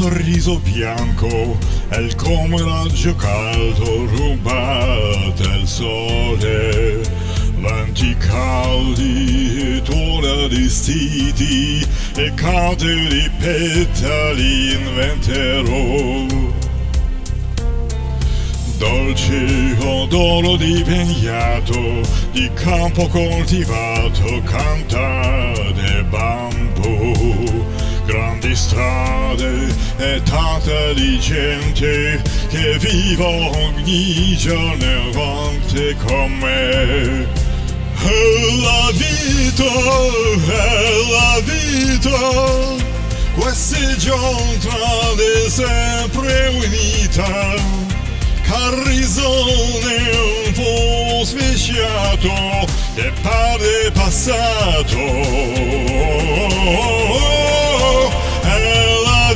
sorriso bianco è il come raggio caldo rubato al sole, venti caldi e tuona di stiti e cade di petali inventerò. Dolce odore di vignato, di campo coltivato, canta del bambù. Grandi strade e tanta di gente che vive ogni giorno avanti con me. È la vita, questi giorni sempre unita. Carrizone un po' sfisciato che pare passato. È la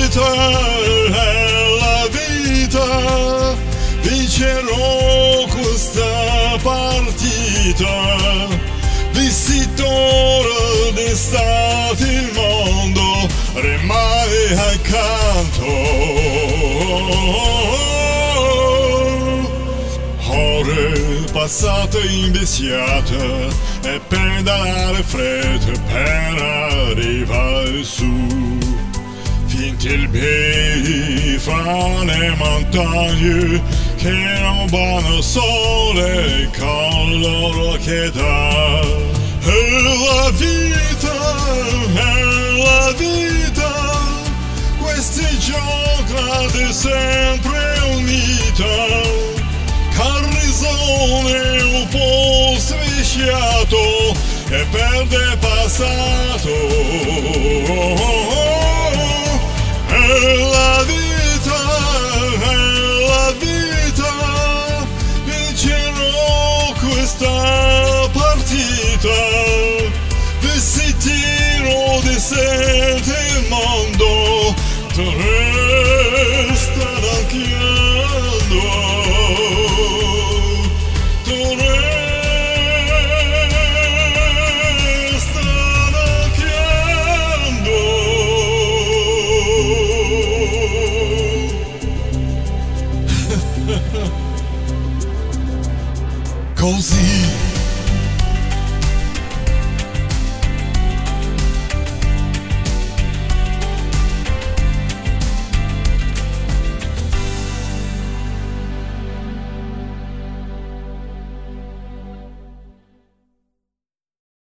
vita, vincerò questa partita. Vincitore d'estate il mondo rimane accanto. Ore passate invecchiate e pedalare fredde per arrivare su. Finti il piedi fra le montagne che rubano sole con loro che dà. È la vita, questi giorni sempre unita. Carrizone un po' sfisciato e perde passato. È la vita, vincerò questa partita. Visiterò di sette il mondo, tu resta ranchiando. Così